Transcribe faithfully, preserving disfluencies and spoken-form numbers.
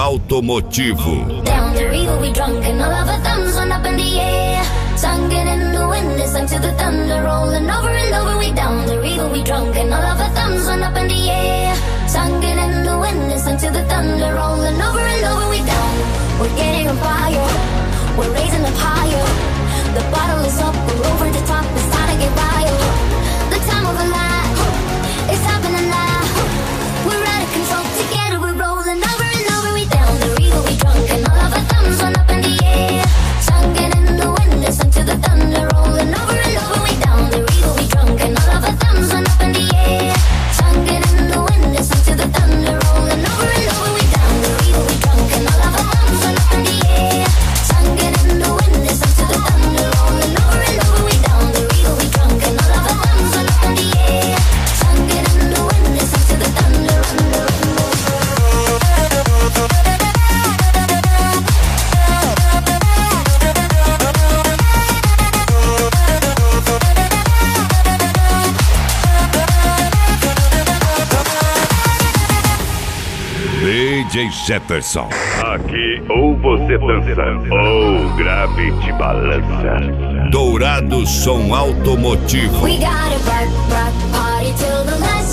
automotivo. Down the river we drunk and all of our thumbs went up in the air. Singing in the wind, listen to the thunder rolling over and over. We down the river we drunk and all of our thumbs went up in the air. Singing in the wind, listen to the thunder rolling over and over. We down, we're getting on fire, we're raising up higher. The bottle is up, we're over the top, it's time to get wild. The time of our life, it's happening now. We're out of control, together we're rolling over and over. We down the river, we drunk and all of our thumbs went up in the air. Singing in the wind, listen to the thunder rolling over and over. We down the river, we drunk and all of our thumbs went up in the air. Singing in the wind, listen to the thunder rolling over and over. We down the river, we drunk and all of our thumbs went up in the air. Singing in the wind, listen to the thunder rolling over and over. We down the river, we drunk and all of our thumbs went up in the air. Singing in the wind, listen to the thunder. D J Jefferson. Aqui ou você dança ou grave te balança. Dourado Som Automotivo. We gotta rock, rock, party till the last